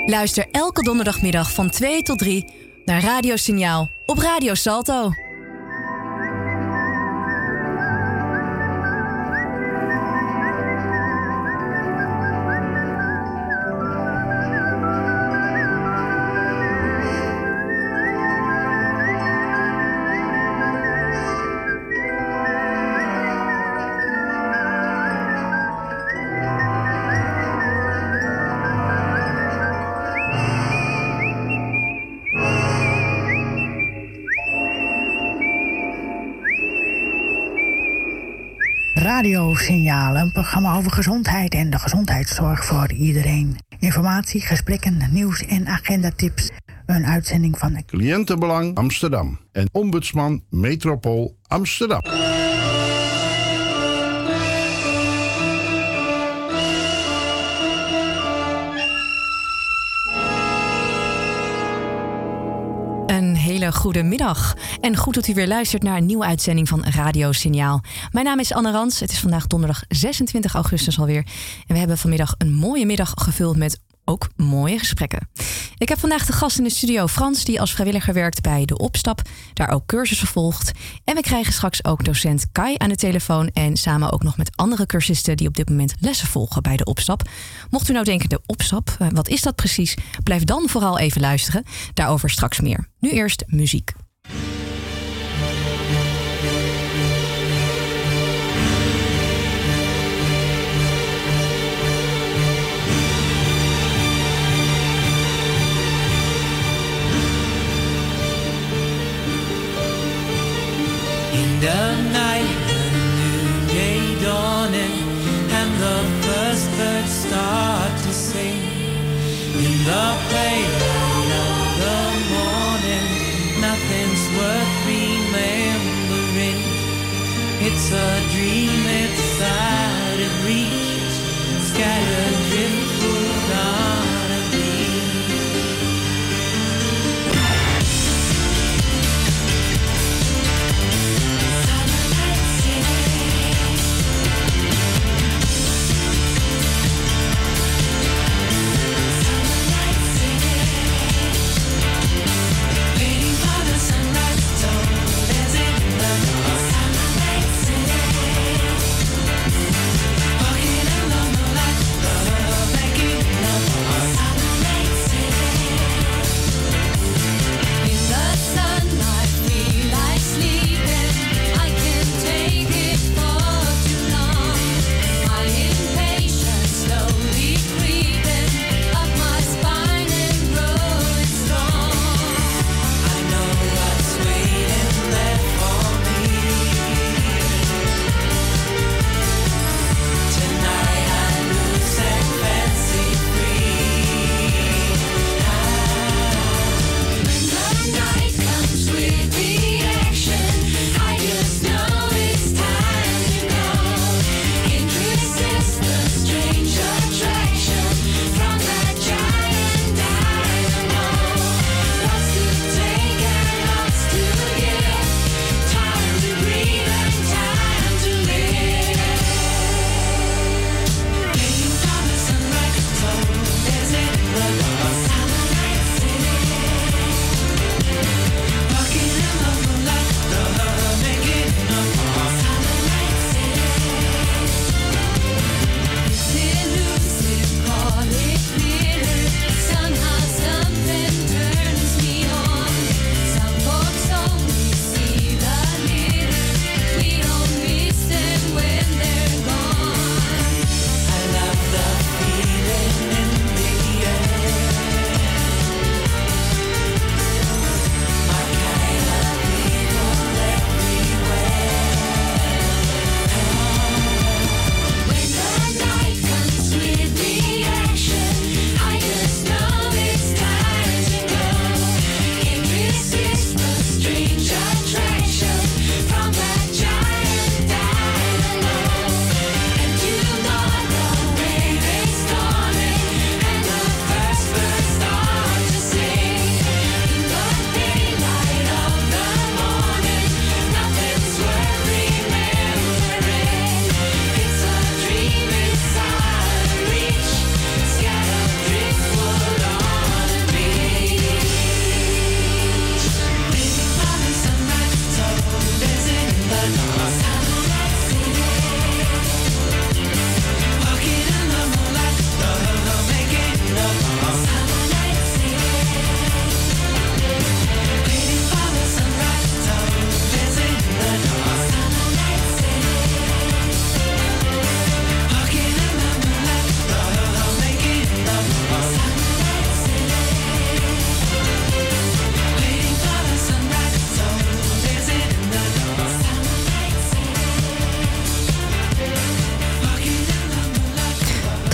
Luister elke donderdagmiddag van 2 tot 3 naar Radiosignaal op Radio Salto. Radiosignaal, een programma over gezondheid en de gezondheidszorg voor iedereen. Informatie, gesprekken, nieuws en agendatips. Een uitzending van Cliëntenbelang Amsterdam en Ombudsman Metropool Amsterdam. Een hele goede middag. En goed dat u weer luistert naar een nieuwe uitzending van Radiosignaal. Mijn naam is Anne Rans. Het is vandaag donderdag 26 augustus alweer. En we hebben vanmiddag een mooie middag gevuld met ook mooie gesprekken. Ik heb vandaag de gast in de studio Frans, die als vrijwilliger werkt bij De Opstap. Daar ook cursussen volgt. En we krijgen straks ook docent Kai aan de telefoon. En samen ook nog met andere cursisten die op dit moment lessen volgen bij De Opstap. Mocht u nou denken, De Opstap, wat is dat precies? Blijf dan vooral even luisteren. Daarover straks meer. Nu eerst muziek. In the night, a new day dawning, and the first birds start to sing. In the pale light of the morning, nothing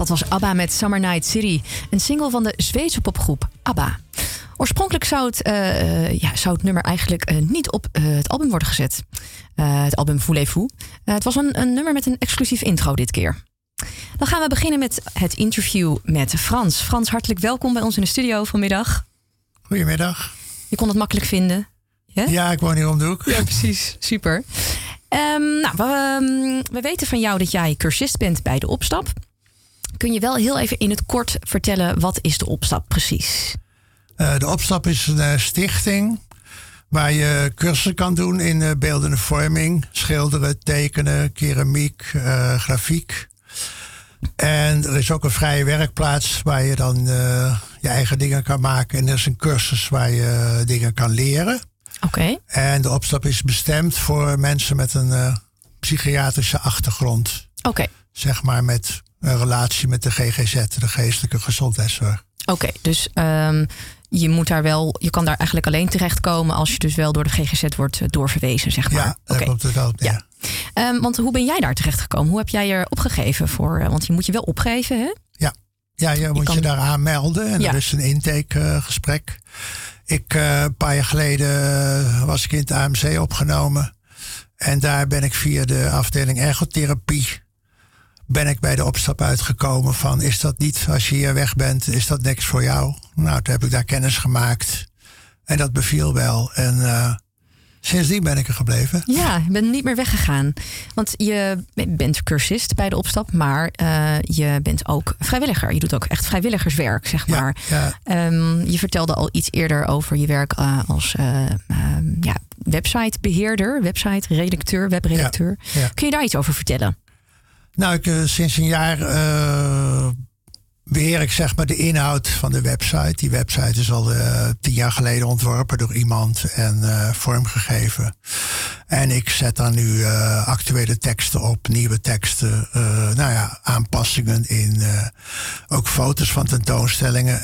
Dat was ABBA met Summer Night City, een single van de Zweedse popgroep ABBA. Oorspronkelijk zou het nummer eigenlijk niet op het album worden gezet. Het album Voulez-vous. Het was een nummer met een exclusief intro dit keer. Dan gaan we beginnen met het interview met Frans. Frans, hartelijk welkom bij ons in de studio vanmiddag. Goedemiddag. Je kon het makkelijk vinden. Yeah? Ja, ik woon hier om de hoek. Ja, precies. Super. We weten van jou dat jij cursist bent bij de Opstap. Kun je wel heel even in het kort vertellen, wat is de Opstap precies? De Opstap is een stichting waar je cursussen kan doen in beeldende vorming, schilderen, tekenen, keramiek, grafiek. En er is ook een vrije werkplaats waar je dan je eigen dingen kan maken. En er is een cursus waar je dingen kan leren. Oké. En de Opstap is bestemd voor mensen met een psychiatrische achtergrond. Oké. Zeg maar met een relatie met de GGZ, de geestelijke gezondheidszorg. Oké, dus je kan daar eigenlijk alleen terechtkomen als je dus wel door de GGZ wordt doorverwezen, zeg maar. Ja, daar komt het wel op neer. Ja. Want hoe ben jij daar terechtgekomen? Hoe heb jij je opgegeven voor? Want je moet je wel opgeven, hè? Ja, je moet je daar aanmelden en er is een intakegesprek. Een paar jaar geleden was ik in het AMC opgenomen. En daar ben ik via de afdeling ergotherapie bij de Opstap uitgekomen van, is dat niet, als je hier weg bent, is dat niks voor jou? Nou, toen heb ik daar kennis gemaakt. En dat beviel wel. En sindsdien ben ik er gebleven. Ja, je bent niet meer weggegaan. Want je bent cursist bij de Opstap, maar je bent ook vrijwilliger. Je doet ook echt vrijwilligerswerk, zeg maar. Ja. Je vertelde al iets eerder over je werk als websitebeheerder, website-redacteur, webredacteur. Ja. Kun je daar iets over vertellen? Nou, sinds een jaar beheer ik zeg maar de inhoud van de website. Die website is al 10 jaar geleden ontworpen door iemand en vormgegeven. En ik zet daar nu actuele teksten op, nieuwe teksten, aanpassingen in. Ook foto's van tentoonstellingen.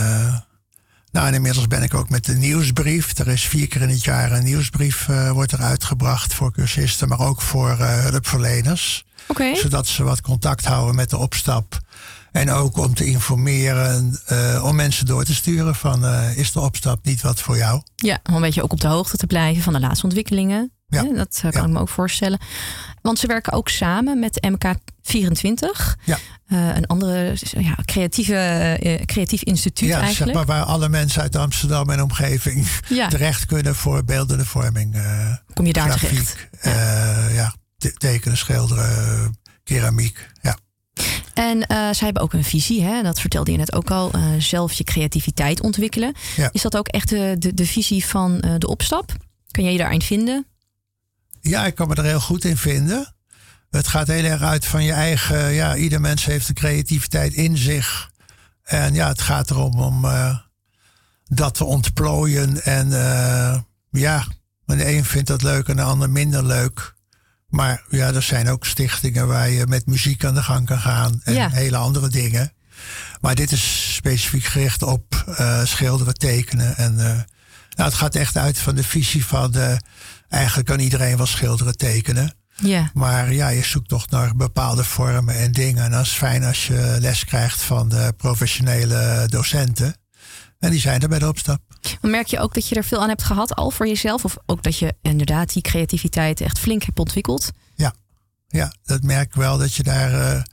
En inmiddels ben ik ook met de nieuwsbrief. Er is 4 keer in het jaar een nieuwsbrief wordt er uitgebracht voor cursisten, maar ook voor hulpverleners. Okay. Zodat ze wat contact houden met de Opstap. En ook om te informeren, om mensen door te sturen van, is de Opstap niet wat voor jou? Ja, om een beetje ook op de hoogte te blijven van de laatste ontwikkelingen. Ja. Dat kan ik me ook voorstellen. Want ze werken ook samen met MK24. Ja. Een andere creatief instituut eigenlijk. Zeg maar waar alle mensen uit Amsterdam en omgeving terecht kunnen voor beeldende vorming. Kom je daar grafiek, terecht? Tekenen, schilderen, keramiek, ja. En zij hebben ook een visie, hè? Dat vertelde je net ook al. Zelf je creativiteit ontwikkelen. Ja. Is dat ook echt de visie van de Opstap? Kun jij je daarin vinden? Ja, ik kan me er heel goed in vinden. Het gaat heel erg uit van je eigen. Ieder mens heeft de creativiteit in zich. En het gaat erom om dat te ontplooien. En de een vindt dat leuk en de ander minder leuk. Maar er zijn ook stichtingen waar je met muziek aan de gang kan gaan. En hele andere dingen. Maar dit is specifiek gericht op schilderen, tekenen. En het gaat echt uit van de visie van eigenlijk kan iedereen wel schilderen, tekenen. Ja. Maar je zoekt toch naar bepaalde vormen en dingen. En dat is fijn als je les krijgt van de professionele docenten. En die zijn er bij de Opstap. Maar merk je ook dat je er veel aan hebt gehad al voor jezelf? Of ook dat je inderdaad die creativiteit echt flink hebt ontwikkeld? Ja, dat merk ik wel. Dat je daar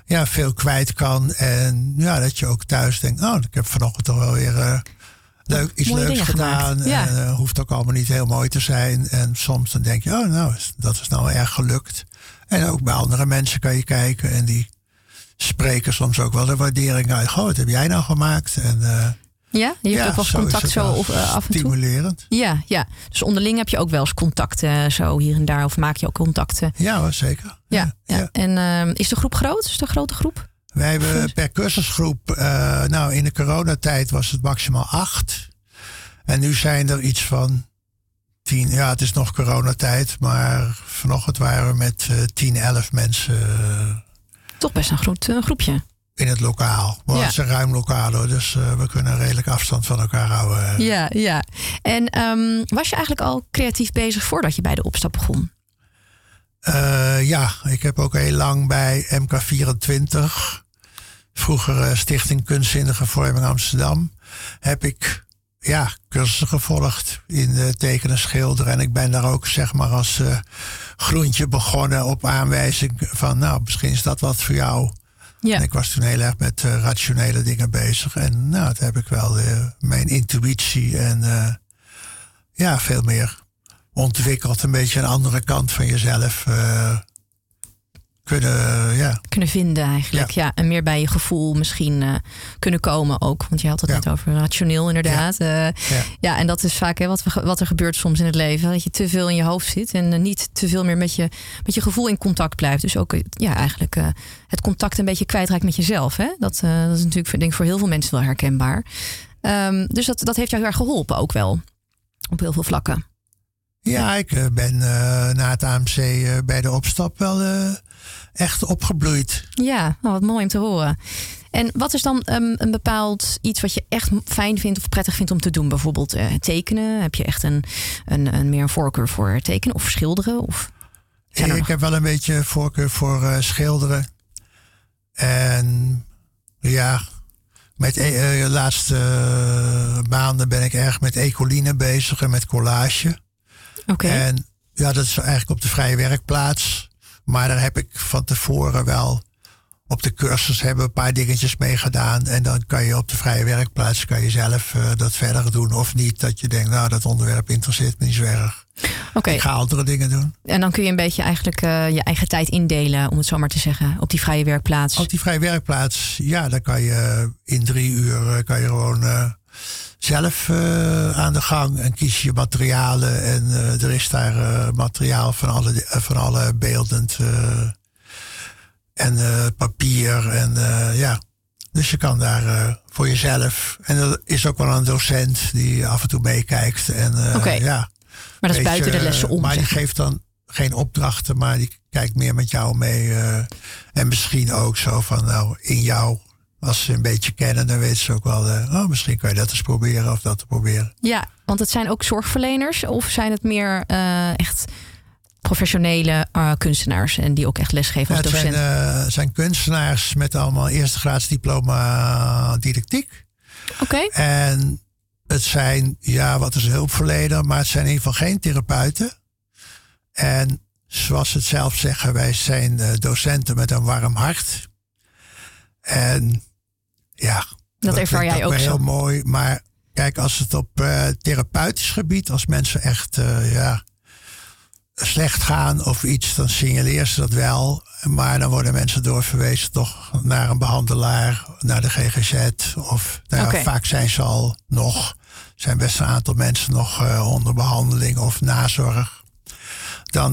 veel kwijt kan. En dat je ook thuis denkt, ik heb vanochtend toch wel weer iets leuks gedaan. Ja. En hoeft ook allemaal niet heel mooi te zijn. En soms dan denk je, dat is nou erg gelukt. En ook bij andere mensen kan je kijken. En die spreken soms ook wel de waardering uit. Goh, wat heb jij nou gemaakt? En je hebt ook wel eens contact zo of af en toe. Stimulerend. Ja. Dus onderling heb je ook wel eens contacten zo hier en daar. Of maak je ook contacten? Ja, zeker. Ja. En is de groep groot? Is het een grote groep? Wij hebben per cursusgroep, in de coronatijd was het maximaal 8. En nu zijn er iets van 10. Ja, het is nog coronatijd, maar vanochtend waren we met 10, 11 mensen. Toch best een groot groepje. In het lokaal. Maar het is een ruim lokaal hoor, dus we kunnen redelijk afstand van elkaar houden. Ja. En was je eigenlijk al creatief bezig voordat je bij de Opstap begon? Ik heb ook heel lang bij MK24 vroeger Stichting Kunstzinnige Vorming Amsterdam, heb ik cursussen gevolgd in tekenen, schilderen. En ik ben daar ook zeg maar als groentje begonnen op aanwijzing van, nou, misschien is dat wat voor jou. Ja. En ik was toen heel erg met rationele dingen bezig. En nou, toen heb ik wel mijn intuïtie en veel meer ontwikkeld. Een beetje een andere kant van jezelf kunnen vinden eigenlijk. Ja. En meer bij je gevoel misschien kunnen komen ook. Want je had het net over rationeel inderdaad. Ja, en dat is vaak wat er gebeurt soms in het leven. Dat je te veel in je hoofd zit en niet te veel meer met je gevoel in contact blijft. Dus ook eigenlijk het contact een beetje kwijtraakt met jezelf. Hè? Dat is natuurlijk denk ik voor heel veel mensen wel herkenbaar. Dus dat heeft jou heel erg geholpen ook wel. Op heel veel vlakken. Ja, ik ben na het AMC bij de opstap wel echt opgebloeid. Ja, wat mooi om te horen. En wat is dan een bepaald iets wat je echt fijn vindt of prettig vindt om te doen? Bijvoorbeeld tekenen? Heb je echt meer een voorkeur voor tekenen of schilderen? Of ik heb wel een beetje voorkeur voor schilderen. En met de laatste maanden ben ik erg met ecoline bezig en met collage. Okay. En dat is eigenlijk op de vrije werkplaats. Maar daar heb ik van tevoren wel op de cursus hebben een paar dingetjes mee gedaan. En dan kan je op de vrije werkplaats zelf dat verder doen. Of niet, dat je denkt, nou, dat onderwerp interesseert me niet zo erg. Okay. Ik ga andere dingen doen. En dan kun je een beetje eigenlijk je eigen tijd indelen, om het zo maar te zeggen, op die vrije werkplaats. Op die vrije werkplaats, dan kan je in 3 uur gewoon zelf aan de gang en kies je materialen. En er is daar materiaal van alle beeldend en papier. En dus je kan daar voor jezelf. En er is ook wel een docent die af en toe meekijkt. Maar dat is buiten de lessen om. Maar die geeft dan geen opdrachten, maar die kijkt meer met jou mee. En misschien ook zo van, nou, in jou. Als ze een beetje kennen, dan weten ze ook wel, misschien kan je dat eens proberen of dat te proberen. Ja, want het zijn ook zorgverleners of zijn het meer echt professionele kunstenaars en die ook echt lesgeven als docent? Het zijn kunstenaars met allemaal eerstegraads diploma didactiek. Oké. En het zijn, wat is een hulpverlener, maar het zijn in ieder geval geen therapeuten. En zoals ze het zelf zeggen, wij zijn docenten met een warm hart. En dat ervaar jij ook zo. Heel mooi. Maar kijk, als het op therapeutisch gebied, als mensen echt slecht gaan of iets, dan signaleren ze dat wel. Maar dan worden mensen doorverwezen toch naar een behandelaar, naar de GGZ. Of vaak zijn ze al zijn best een aantal mensen nog onder behandeling of nazorg. Dan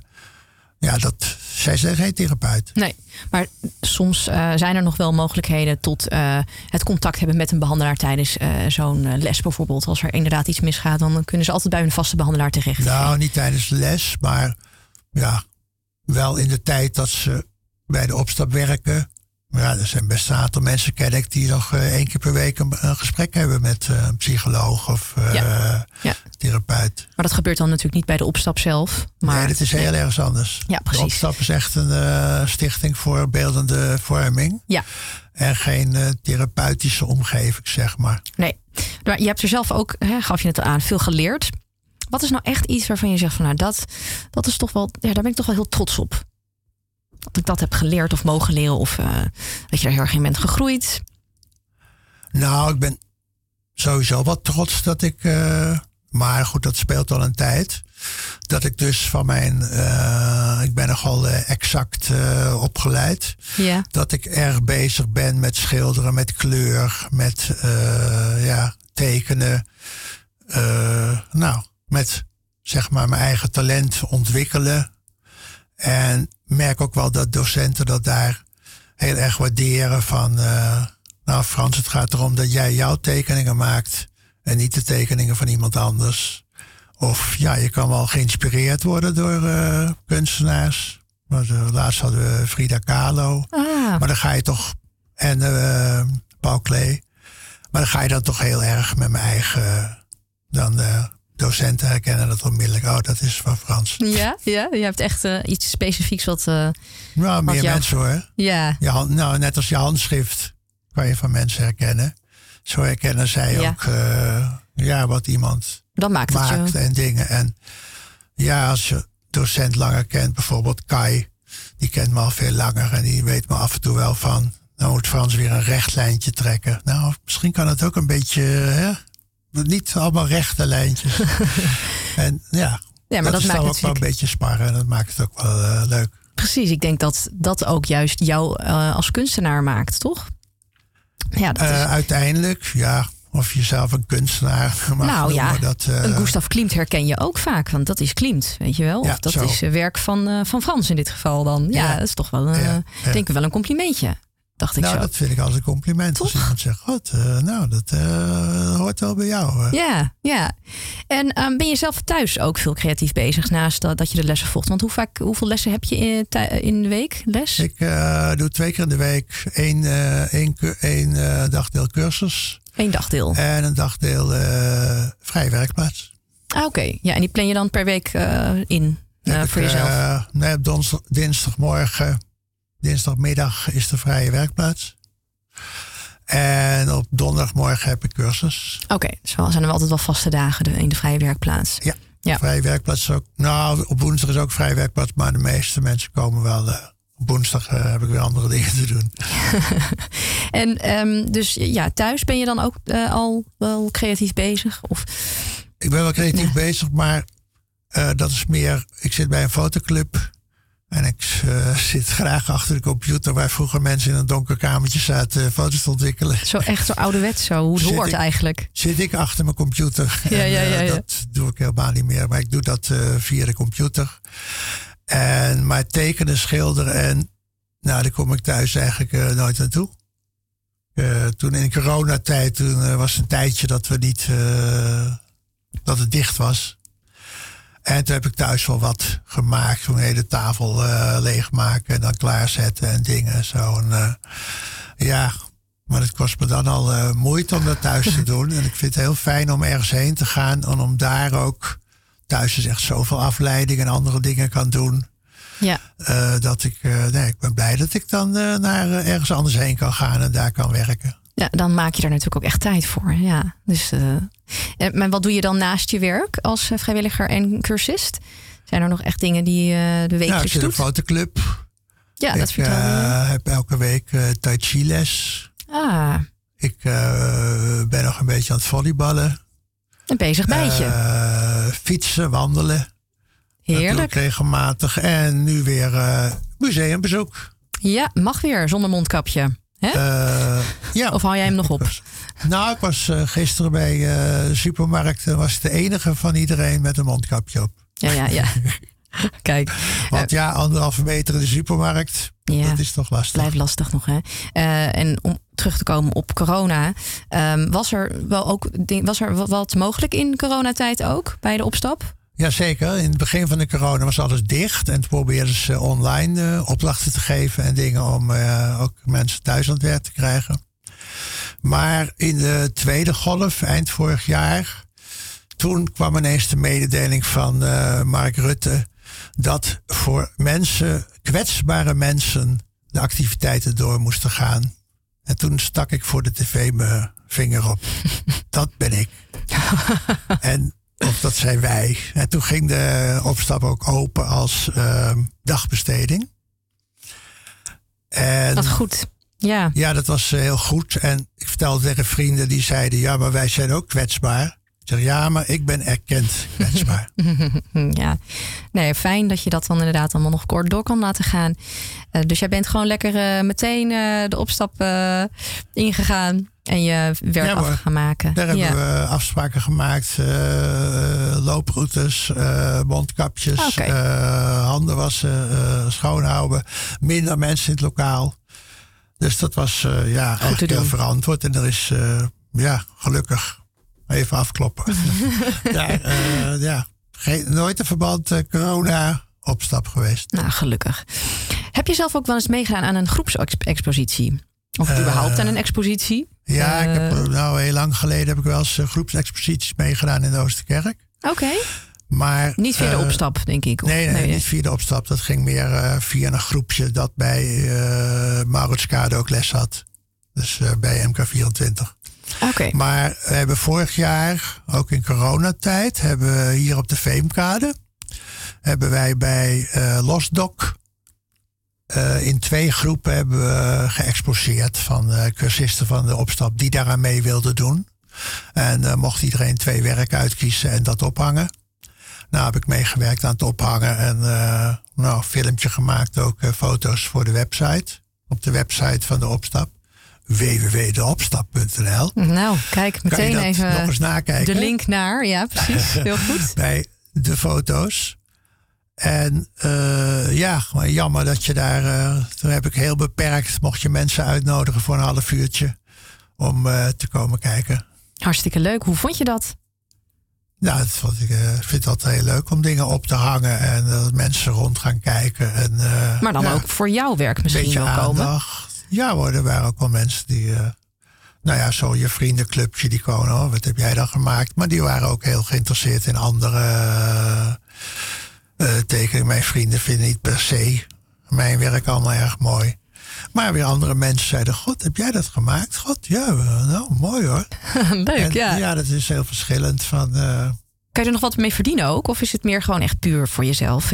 zij zijn geen therapeut. Nee, maar soms zijn er nog wel mogelijkheden tot het contact hebben met een behandelaar tijdens zo'n les bijvoorbeeld. Als er inderdaad iets misgaat, dan kunnen ze altijd bij een vaste behandelaar terecht. Nou, niet tijdens de les, maar wel in de tijd dat ze bij de opstap werken. Ja, er zijn best een aantal mensen, ken ik, die nog 1 keer per week een gesprek hebben met een psycholoog of therapeut. Maar dat gebeurt dan natuurlijk niet bij de opstap zelf. Maar nee, dat is heel erg anders. Ja, precies. De opstap is echt een stichting voor beeldende vorming. Ja. En geen therapeutische omgeving, zeg maar. Nee, maar je hebt er zelf ook, gaf je het aan, veel geleerd. Wat is nou echt iets waarvan je zegt van, nou, dat is toch wel, daar ben ik toch wel heel trots op. Dat ik dat heb geleerd of mogen leren of dat je daar heel erg in bent gegroeid? Nou, ik ben sowieso wat trots dat ik, maar goed, dat speelt al een tijd. Dat ik dus van ik ben nogal exact opgeleid. Yeah. Dat ik erg bezig ben met schilderen, met kleur, met tekenen. Met zeg maar mijn eigen talent ontwikkelen. En merk ook wel dat docenten dat daar heel erg waarderen van, Frans, het gaat erom dat jij jouw tekeningen maakt en niet de tekeningen van iemand anders. Of je kan wel geïnspireerd worden door kunstenaars. Laatst hadden we Frida Kahlo. Maar dan ga je toch, en Paul Klee. Maar dan ga je dan toch heel erg met mijn eigen, docenten herkennen dat onmiddellijk. Oh, dat is van Frans. Ja, je hebt echt iets specifieks wat... meer mensen hoor. Ja. Net als je handschrift. kan je van mensen herkennen. Zo herkennen zij ook wat iemand Dan maakt het en dingen. En ja, als je docent langer kent, bijvoorbeeld Kai, die kent me al veel langer en die weet me af en toe wel van, nou moet Frans weer een recht lijntje trekken. Nou, misschien kan het ook een beetje, niet allemaal rechte lijntjes. En maar dat is dan ook wel een beetje sparren en dat maakt het ook wel leuk. Precies, ik denk dat dat ook juist jou als kunstenaar maakt, toch? Ja, dat is... Uiteindelijk, ja. Of je zelf een kunstenaar mag noemen. Een Gustav Klimt herken je ook vaak. Want dat is Klimt, weet je wel. Of dat is werk van Frans in dit geval dan. Ja, dat is toch wel denk ik wel een complimentje. Dacht ik zo. Dat vind ik als een compliment. Toch? Als iemand zegt, dat hoort wel bij jou. Ja. En ben je zelf thuis ook veel creatief bezig naast dat je de lessen volgt? Want hoeveel lessen heb je in de week? Les? Ik doe 2 keer in de week één dagdeel cursus. 1 dagdeel. En een dagdeel vrije werkplaats. Oké. Ja, en die plan je dan per week in voor jezelf? Op dinsdagmiddag is de vrije werkplaats. En op donderdagmorgen heb ik cursus. Oké, zo zijn er altijd wel vaste dagen in de vrije werkplaats. Ja. Vrije werkplaats is ook. Nou, op woensdag is ook vrije werkplaats, maar de meeste mensen komen wel. Op woensdag heb ik weer andere dingen te doen. En dus thuis ben je dan ook al wel creatief bezig? Of? Ik ben wel creatief bezig, maar dat is meer. Ik zit bij een fotoclub. En ik zit graag achter de computer waar vroeger mensen in een donker kamertje zaten foto's te ontwikkelen. Zo echt zo ouderwets zo, hoe het hoort eigenlijk. Zit ik achter mijn computer. Ja. Dat doe ik helemaal niet meer, maar ik doe dat via de computer. Maar tekenen, schilderen en daar kom ik thuis eigenlijk nooit aan toe. Toen in coronatijd, toen was een tijdje dat we niet, dat het dicht was. En toen heb ik thuis wel wat gemaakt. Zo'n hele tafel leegmaken en dan klaarzetten en dingen. Zo. En, maar het kost me dan al moeite om dat thuis te doen. En ik vind het heel fijn om ergens heen te gaan. En om daar ook, thuis is echt zoveel afleiding en andere dingen kan doen. Ja. Dat ik ben blij dat ik dan naar ergens anders heen kan gaan en daar kan werken. Ja, dan maak je daar natuurlijk ook echt tijd voor. Ja. Dus, maar wat doe je dan naast je werk als vrijwilliger en cursist? Zijn er nog echt dingen die de week doet? Ik zit in een fotoclub. Ja, dat vertel je. Ik heb elke week tai chi les. Ah. Ik ben nog een beetje aan het volleyballen. Een bezig bijtje. Fietsen, wandelen. Heerlijk. Dat doe ik regelmatig. En nu weer museumbezoek. Ja, mag weer zonder mondkapje. Of hou jij hem nog op? Ik was gisteren bij de supermarkt. En was ik de enige van iedereen met een mondkapje op. Ja. Kijk. Want 1,5 meter in de supermarkt. Ja, dat is toch lastig. Blijft lastig nog, hè? En om terug te komen op corona. Was er wat mogelijk in coronatijd ook bij de opstap? Jazeker. In het begin van de corona was alles dicht. En toen probeerden ze online opdrachten te geven en dingen om ook mensen thuis aan het werk te krijgen. Maar in de tweede golf, eind vorig jaar, toen kwam ineens de mededeling van Mark Rutte dat voor mensen, kwetsbare mensen, de activiteiten door moesten gaan. En toen stak ik voor de tv mijn vinger op. Dat ben ik. Of dat zijn wij. En toen ging de opstap ook open als dagbesteding. En dat goed. Ja. Ja, dat was heel goed. En ik vertelde tegen vrienden die zeiden, ja, maar wij zijn ook kwetsbaar. Ik zeg, ja, maar ik ben erkend kwetsbaar. Ja, nee, fijn dat je dat dan inderdaad allemaal nog kort door kan laten gaan. Dus jij bent gewoon lekker meteen de opstap ingegaan en je werk af gaan maken. Daar hebben we afspraken gemaakt. Looproutes, mondkapjes, handen wassen, schoonhouden. Minder mensen in het lokaal. Dus dat was eigenlijk heel verantwoord. En er is gelukkig even afkloppen. Nooit een verband corona-opstap geweest. Nou, gelukkig. Heb je zelf ook wel eens meegedaan aan een groepsexpositie? Of überhaupt aan een expositie? Ja, ik heb, heel lang geleden heb ik wel eens groepsexposities meegedaan in de Oosterkerk. Oké. Maar niet via de opstap, denk ik. Of? Nee, niet via de opstap. Dat ging meer via een groepje dat bij Maurits Kade ook les had. Dus bij MK24. Oké. Maar we hebben vorig jaar, ook in coronatijd, hebben we hier op de Veemkade, hebben wij bij Losdok in 2 groepen hebben we geëxposeerd van cursisten van de opstap die daaraan mee wilden doen. En mocht iedereen 2 werken uitkiezen en dat ophangen. Nou heb ik meegewerkt aan het ophangen en een filmpje gemaakt, ook foto's voor de website. Op de website van de opstap. www.deopstap.nl. Nou, kijk, meteen even nog eens nakijken. De link naar, ja precies, heel goed. Bij de foto's. En maar jammer dat je daar, toen heb ik heel beperkt, mocht je mensen uitnodigen voor een half uurtje om te komen kijken. Hartstikke leuk, hoe vond je dat? Nou, ik vind het altijd heel leuk om dingen op te hangen en dat mensen rond gaan kijken. En, maar dan ook voor jouw werk misschien wel komen? Aandacht. Ja hoor, er waren ook wel mensen die, zo je vriendenclubje die komen, oh, wat heb jij dan gemaakt? Maar die waren ook heel geïnteresseerd in andere tekeningen. Mijn vrienden vinden niet per se mijn werk allemaal erg mooi. Maar weer andere mensen zeiden, god, heb jij dat gemaakt? God, ja, nou, mooi hoor. Leuk, en, ja. Ja, dat is heel verschillend van... Kan je er nog wat mee verdienen ook? Of is het meer gewoon echt puur voor jezelf?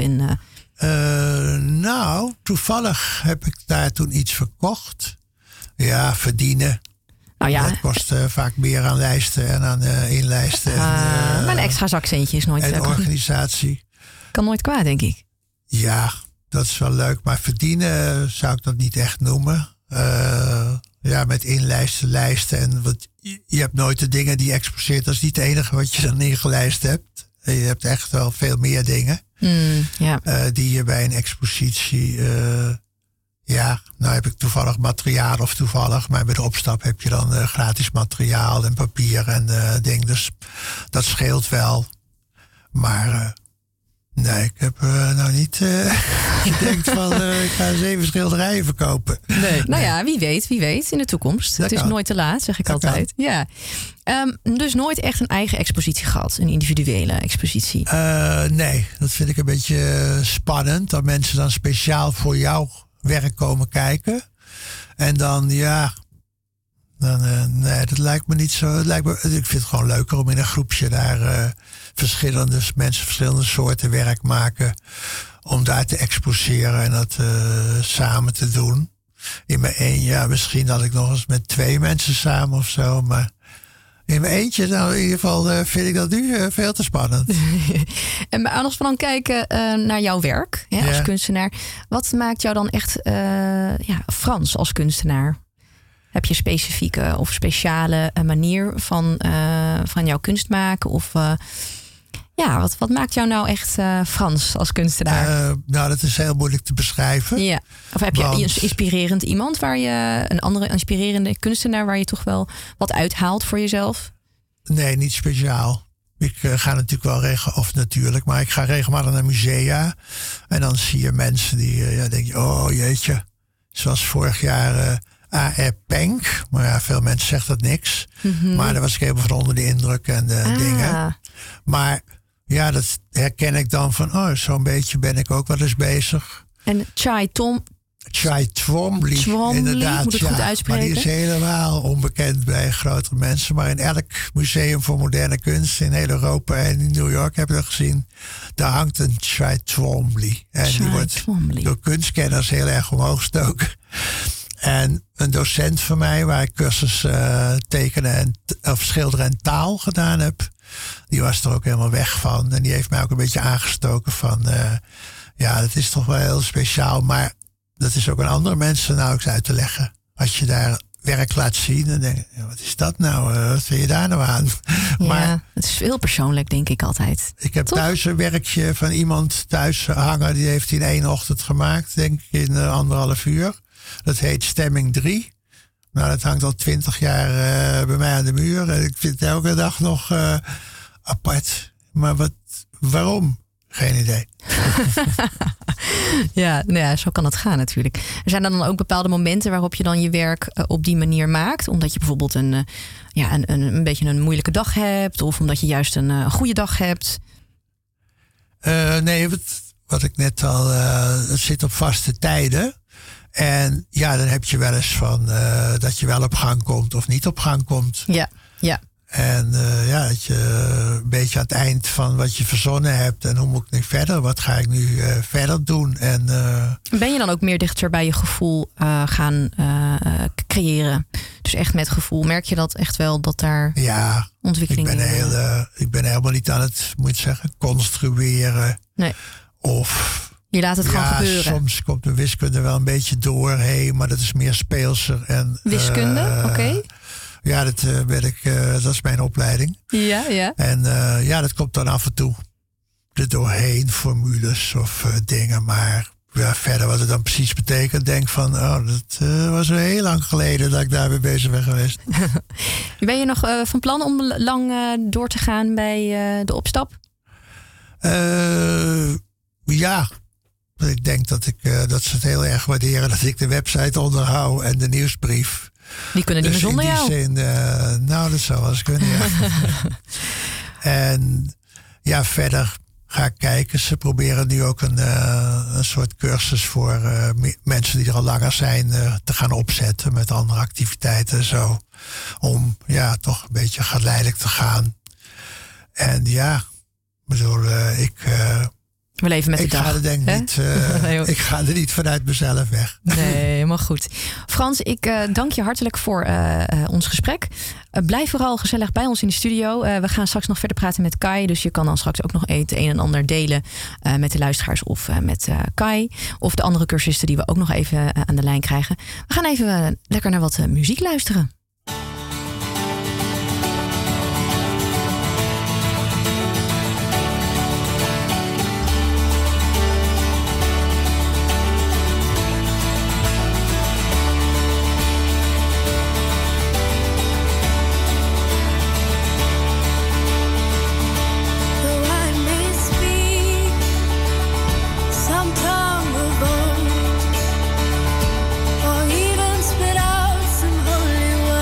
Nou, toevallig heb ik daar toen iets verkocht. Ja, verdienen. Nou ja. Dat kost vaak meer aan lijsten en aan inlijsten. Maar een extra zakcentje is nooit... En organisatie. Kan nooit kwaad, denk ik. Ja, dat is wel leuk. Maar verdienen zou ik dat niet echt noemen. Met inlijsten, lijsten. En je hebt nooit de dingen die je exposeert. Dat is niet het enige wat je dan ingelijst hebt. Je hebt echt wel veel meer dingen. Die je bij een expositie... nou heb ik toevallig materiaal of toevallig. Maar bij de opstap heb je dan gratis materiaal en papier en ding. Dus dat scheelt wel. Maar... nee, ik heb nou niet gedenkt van ik ga 7 schilderijen verkopen. Nee. Nou ja, wie weet in de toekomst. Het is nooit te laat, zeg ik altijd. Ja. Dus nooit echt een eigen expositie gehad, een individuele expositie? Nee, dat vind ik een beetje spannend. Dat mensen dan speciaal voor jouw werk komen kijken. En dan, nee, dat lijkt me niet zo. Ik vind het gewoon leuker om in een groepje daar verschillende mensen, verschillende soorten werk maken. Om daar te exposeren en dat samen te doen. In mijn eentje, misschien had ik nog eens met 2 mensen samen of zo. Maar in mijn eentje, nou in ieder geval vind ik dat nu veel te spannend. En als we dan kijken naar jouw werk als kunstenaar. Wat maakt jou dan echt Frans als kunstenaar? Heb je een specifieke of speciale manier van jouw kunst maken? Of wat maakt jou nou echt Frans als kunstenaar? Nou, dat is heel moeilijk te beschrijven. Ja. Of heb je een inspirerend iemand een andere inspirerende kunstenaar waar je toch wel wat uithaalt voor jezelf? Nee, niet speciaal. Ik ga natuurlijk maar ik ga regelmatig naar musea. En dan zie je mensen die denk je, oh jeetje. Zoals vorig jaar A.R. Penck. Maar ja, veel mensen zeggen dat niks. Mm-hmm. Maar daar was ik helemaal van onder de indruk en dingen. Maar ja, dat herken ik dan van, zo'n beetje ben ik ook wel eens bezig. En Chai Twombly, inderdaad. Moet het goed uitspreken? Maar die is helemaal onbekend bij grotere mensen. Maar in elk museum voor moderne kunst in heel Europa en in New York heb je dat gezien. Daar hangt een Chai Twombly. En die wordt door kunstkenners heel erg omhoog gestoken. En een docent van mij, waar ik cursus tekenen of schilderen en taal gedaan heb, die was er ook helemaal weg van. En die heeft mij ook een beetje aangestoken van, dat is toch wel heel speciaal. Maar dat is ook aan andere mensen nauwelijks uit te leggen. Als je daar werk laat zien, dan denk je, wat is dat nou? Wat vind je daar nou aan? Ja, maar het is heel persoonlijk, denk ik altijd. Ik heb thuis een werkje van iemand thuis hangen. Die heeft hij in 1 ochtend gemaakt, denk ik in 1,5 uur. Dat heet Stemming 3. Nou, dat hangt al 20 jaar bij mij aan de muur. En ik vind het elke dag nog apart. Maar waarom? Geen idee. Ja, zo kan het gaan natuurlijk. Er zijn dan ook bepaalde momenten waarop je dan je werk op die manier maakt. Omdat je bijvoorbeeld een beetje een moeilijke dag hebt. Of omdat je juist een goede dag hebt. Nee, wat ik net al... het zit op vaste tijden. En ja, dan heb je wel eens van dat je wel op gang komt of niet op gang komt. Ja. En dat je een beetje aan het eind van wat je verzonnen hebt. En hoe moet ik nu verder? Wat ga ik nu verder doen? En, ben je dan ook meer dichter bij je gevoel gaan creëren? Dus echt met gevoel. Merk je dat echt wel dat daar ontwikkeling in? Ik ben helemaal niet aan het, moet je zeggen, construeren. Nee. Of... Je laat het gewoon gebeuren. Soms komt de wiskunde wel een beetje doorheen, maar dat is meer speelser. En, wiskunde, oké. Ja, dat is mijn opleiding. Ja. En dat komt dan af en toe er doorheen, formules of dingen. Maar verder wat het dan precies betekent, denk van, dat was heel lang geleden dat ik daar weer bezig ben geweest. Ben je nog van plan om lang door te gaan bij de opstap? Ja. Ik denk dat ze het heel erg waarderen dat ik de website onderhoud en de nieuwsbrief. Die kunnen niet meer zonder jou. In die zin, dat zou wel eens kunnen. Ja. En verder ga ik kijken. Ze proberen nu ook een soort cursus voor mensen die er al langer zijn te gaan opzetten met andere activiteiten en zo. Om toch een beetje geleidelijk te gaan. En we leven met de dag. Ik ga er niet vanuit mezelf weg. Nee, helemaal goed. Frans, ik dank je hartelijk voor ons gesprek. Blijf vooral gezellig bij ons in de studio. We gaan straks nog verder praten met Kai. Dus je kan dan straks ook nog het een en ander delen met de luisteraars of met Kai. Of de andere cursisten die we ook nog even aan de lijn krijgen. We gaan even lekker naar wat muziek luisteren. Or even spit out some holy words.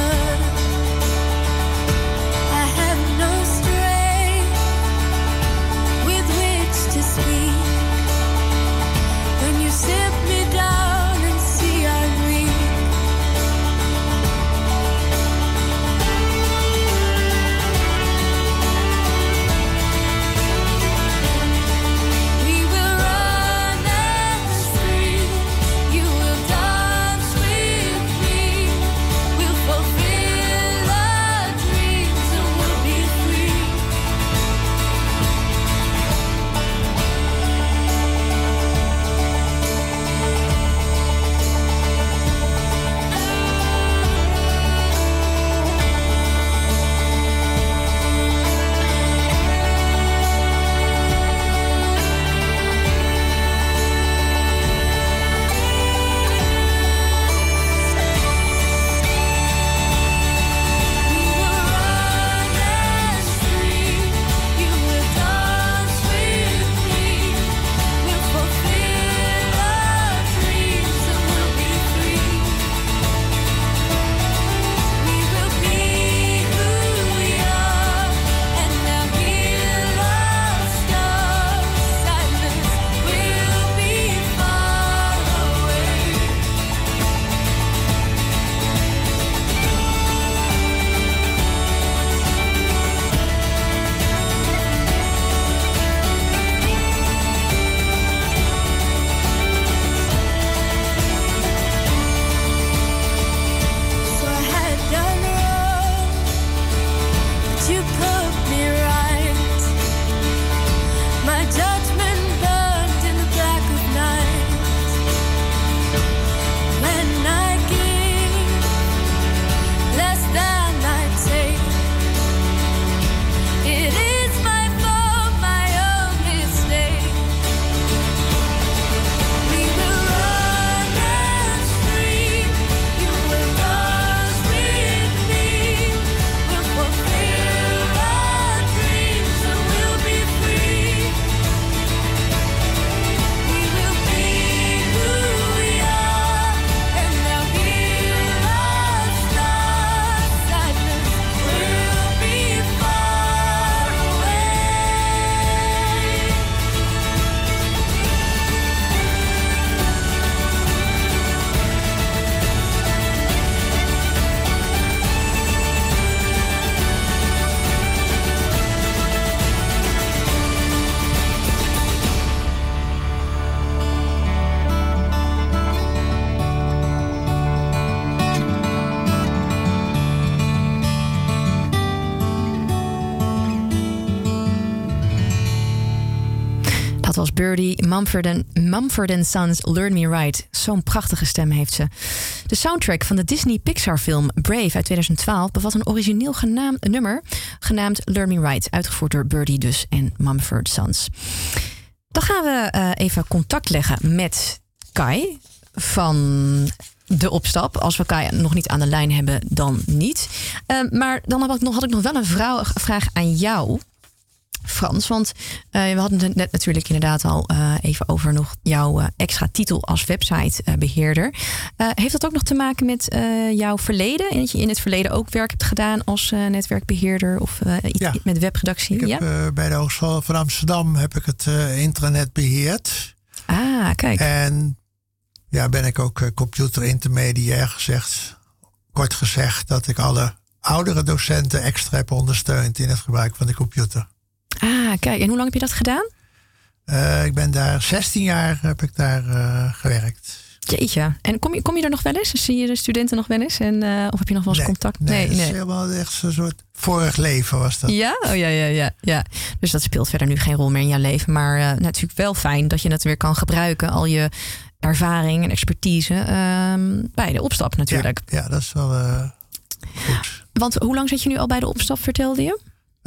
was Birdie, Mumford & Sons, Learn Me Right. Zo'n prachtige stem heeft ze. De soundtrack van de Disney Pixar film Brave uit 2012 bevat een origineel nummer genaamd Learn Me Right, uitgevoerd door Birdie dus en Mumford & Sons. Dan gaan we even contact leggen met Kai van De Opstap. Als we Kai nog niet aan de lijn hebben, dan niet. Maar dan had ik nog wel een vraag aan jou, Frans. Want we hadden het net natuurlijk inderdaad al even over nog jouw extra titel als websitebeheerder. Heeft dat ook nog te maken met jouw verleden? En dat je in het verleden ook werk hebt gedaan als netwerkbeheerder of iets met webredactie? Ik heb bij de Hogeschool van Amsterdam heb ik het intranet beheerd. Ah, kijk. En ben ik ook computerintermediair gezegd. Kort gezegd dat ik alle oudere docenten extra heb ondersteund in het gebruik van de computer. Ah, kijk. En hoe lang heb je dat gedaan? Ik ben daar 16 jaar heb ik daar gewerkt. Jeetje. En kom je er nog wel eens? Zie je de studenten nog wel eens? Of heb je nog wel eens contact? Nee, dat is helemaal echt een soort vorig leven was dat. Ja? Oh ja. Dus dat speelt verder nu geen rol meer in jouw leven. Maar natuurlijk wel fijn dat je het weer kan gebruiken. Al je ervaring en expertise bij de Opstap natuurlijk. Ja, dat is wel goed. Want hoe lang zit je nu al bij de Opstap, vertelde je?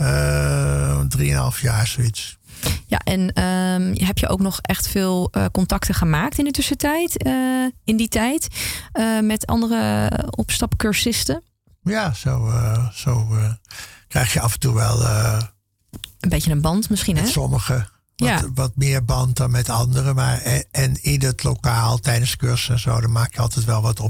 3,5 jaar, zoiets. Ja, en heb je ook nog echt veel contacten gemaakt in de tussentijd, in die tijd, met andere opstapcursisten? Ja, zo krijg je af en toe wel een beetje een band misschien, met hè? Sommigen wat meer band dan met anderen. Maar en in het lokaal tijdens cursussen en zo, dan maak je altijd wel wat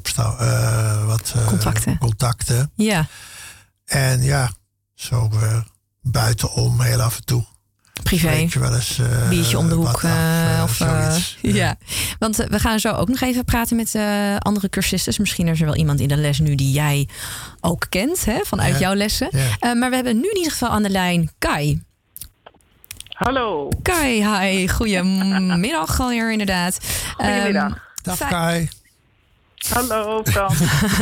contacten. Ja. En zo buitenom heel af en toe. Privé. Je wel eens, biertje om de hoek. Ja. Want we gaan zo ook nog even praten met andere cursisten. Misschien is er wel iemand in de les nu die jij ook kent, hè, vanuit jouw lessen. Ja. Maar we hebben nu in ieder geval aan de lijn Kai. Hallo. Kai, hi. Goedemiddag alweer inderdaad. Goedemiddag. Dag Kai. Hallo Frans.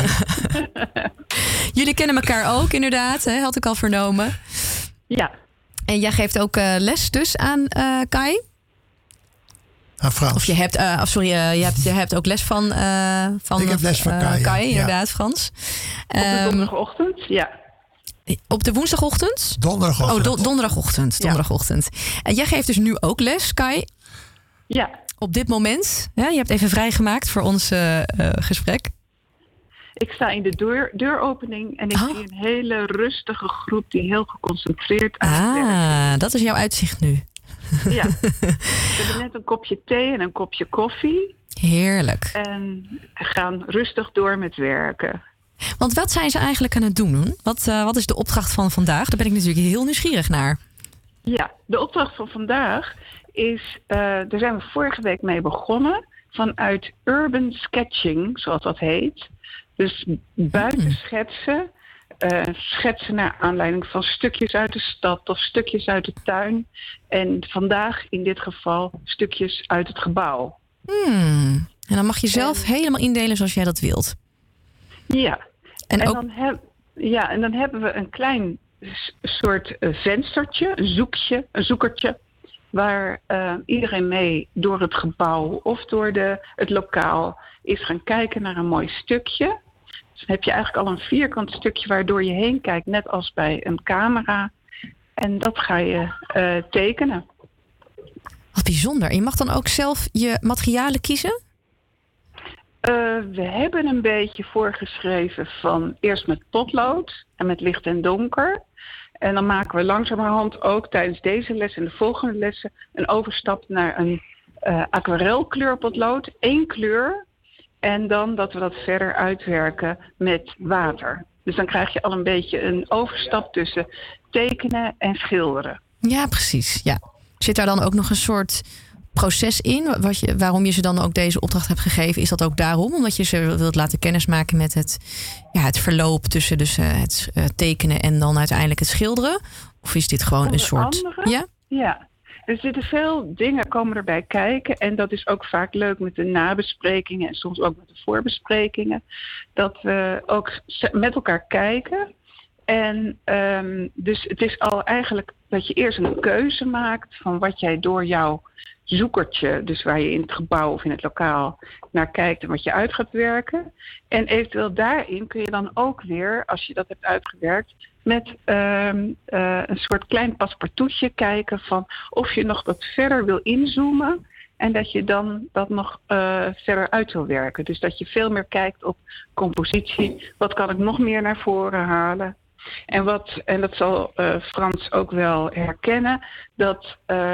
Jullie kennen elkaar ook inderdaad, hè? Had ik al vernomen. Ja. En jij geeft ook les dus aan Kai? Aan Frans. Of je hebt ook les van ik heb les van Kai, inderdaad, Frans. Op de donderdagochtend, ja. Op de woensdagochtend? Donderdagochtend. Oh, donderdagochtend. En jij geeft dus nu ook les, Kai? Ja. Op dit moment? Ja, je hebt even vrijgemaakt voor ons gesprek. Ik sta in de deuropening en ik zie een hele rustige groep die heel geconcentreerd aan het werk. Dat is jouw uitzicht nu. Ja. We hebben net een kopje thee en een kopje koffie. Heerlijk. En gaan rustig door met werken. Want wat zijn ze eigenlijk aan het doen? Wat is de opdracht van vandaag? Daar ben ik natuurlijk heel nieuwsgierig naar. Ja, de opdracht van vandaag is, daar zijn we vorige week mee begonnen, vanuit urban sketching, zoals dat heet. Dus buiten schetsen, schetsen naar aanleiding van stukjes uit de stad of stukjes uit de tuin. En vandaag in dit geval stukjes uit het gebouw. En dan mag je zelf helemaal indelen zoals jij dat wilt. Ja, en dan ook... hebben we een klein soort venstertje, een zoekertje, waar iedereen mee door het gebouw of door het lokaal is gaan kijken naar een mooi stukje. Dus dan heb je eigenlijk al een vierkant stukje waardoor je heen kijkt, net als bij een camera. En dat ga je tekenen. Wat bijzonder. En je mag dan ook zelf je materialen kiezen? We hebben een beetje voorgeschreven van eerst met potlood en met licht en donker. En dan maken we langzamerhand ook tijdens deze les en de volgende lessen een overstap naar een aquarelkleurpotlood, 1 kleur. En dan dat we dat verder uitwerken met water. Dus dan krijg je al een beetje een overstap tussen tekenen en schilderen. Ja, precies. Ja. Zit daar dan ook nog een soort proces in? Waarom je ze dan ook deze opdracht hebt gegeven? Is dat ook daarom? Omdat je ze wilt laten kennismaken met het verloop tussen dus, het tekenen en dan uiteindelijk het schilderen? Of is dit gewoon een soort... Ja. Er zitten veel dingen komen erbij kijken. En dat is ook vaak leuk met de nabesprekingen en soms ook met de voorbesprekingen. Dat we ook met elkaar kijken. En dus het is al eigenlijk dat je eerst een keuze maakt van wat jij door jouw zoekertje, dus waar je in het gebouw of in het lokaal naar kijkt en wat je uit gaat werken. En eventueel daarin kun je dan ook weer, als je dat hebt uitgewerkt, met een soort klein paspartoutje kijken van of je nog wat verder wil inzoomen en dat je dan dat nog verder uit wil werken. Dus dat je veel meer kijkt op compositie. Wat kan ik nog meer naar voren halen? En dat zal Frans ook wel herkennen, dat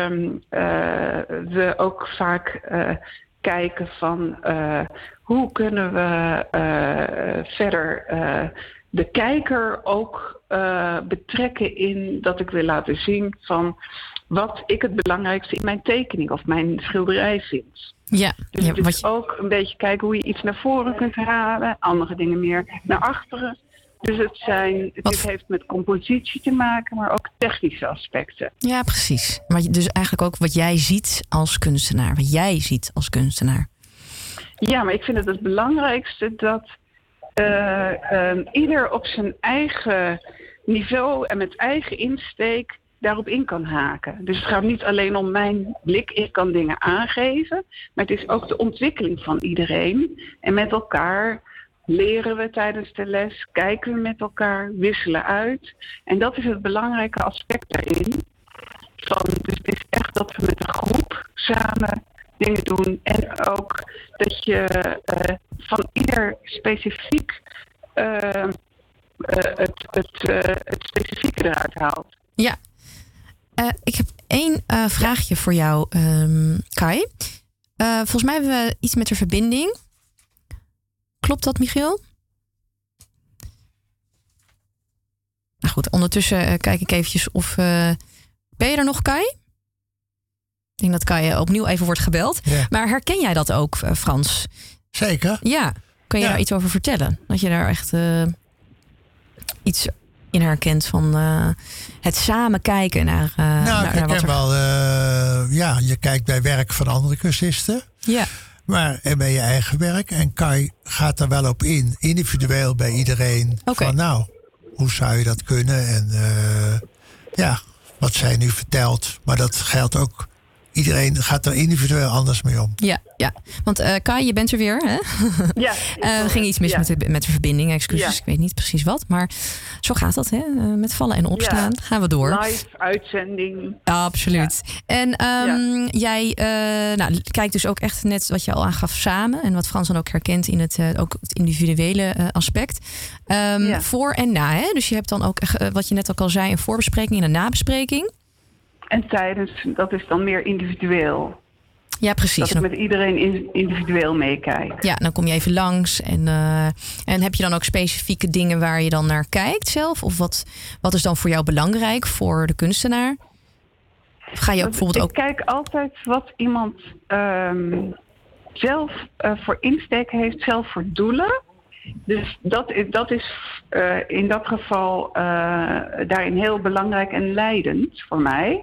we ook vaak kijken van hoe kunnen we verder de kijker ook betrekken in dat ik wil laten zien van wat ik het belangrijkste in mijn tekening of mijn schilderij vind. Ja, Dus ook een beetje kijken hoe je iets naar voren kunt halen, andere dingen meer naar achteren. Dus het heeft met compositie te maken, maar ook technische aspecten. Ja, precies. Maar dus eigenlijk ook wat jij ziet als kunstenaar. Wat jij ziet als kunstenaar. Ja, maar ik vind het belangrijkste dat ieder op zijn eigen niveau en met eigen insteek daarop in kan haken. Dus het gaat niet alleen om mijn blik. Ik kan dingen aangeven, maar het is ook de ontwikkeling van iedereen. En met elkaar leren we tijdens de les, kijken we met elkaar, wisselen uit. En dat is het belangrijke aspect daarin. Dus het is echt dat we met een groep samen dingen doen. En ook dat je van ieder specifiek het specifieke eruit haalt. Ja. Ik heb één vraagje voor jou, Kai. Volgens mij hebben we iets met de verbinding. Klopt dat, Michiel? Nou goed, ondertussen kijk ik eventjes of... ben je er nog, Kai? Ik denk dat Kai opnieuw even wordt gebeld. Ja. Maar herken jij dat ook, Frans? Zeker. Ja. Kun je daar iets over vertellen? Dat je daar echt iets in herkent van het samen kijken naar ik herken wel... je kijkt bij werk van andere cursisten. Ja. Maar bij je eigen werk. En Kai gaat er wel op in. Individueel bij iedereen. Okay. Van hoe zou je dat kunnen? En wat zij nu vertelt. Maar dat geldt ook. Iedereen gaat er individueel anders mee om. Ja. Want Kai, je bent er weer, hè? Ja. Er ging iets mis met de verbinding. Excuses, ik weet niet precies wat. Maar zo gaat dat, hè? Met vallen en opstaan gaan we door. Live uitzending. Absoluut. Ja. En jij kijkt dus ook echt net wat je al aangaf samen. En wat Frans dan ook herkent in het individuele aspect. Voor en na, hè? Dus je hebt dan ook, wat je net ook al zei, een voorbespreking en een nabespreking. En tijdens, dat is dan meer individueel. Ja, precies. Dat ik met iedereen individueel meekijk. Ja, dan kom je even langs. En heb je dan ook specifieke dingen waar je dan naar kijkt zelf? Of wat is dan voor jou belangrijk voor de kunstenaar? Of ga je ook bijvoorbeeld ook... Ik kijk altijd wat iemand zelf voor insteek heeft, zelf voor doelen. Dus dat is in dat geval daarin heel belangrijk en leidend voor mij.